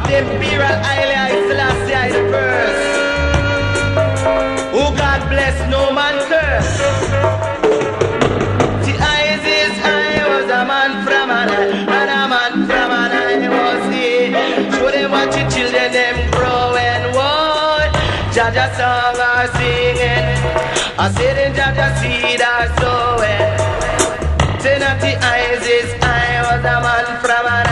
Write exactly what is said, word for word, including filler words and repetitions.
the Imperial Haile Selassie the first. Oh God bless, no man curse. The eyes is I was a man from an eye, and a man from an eye was he. Show them what your children them growing, what Jaja song are singing. I said in Jaja seed are sowing. Say that the eyes is I was a man from an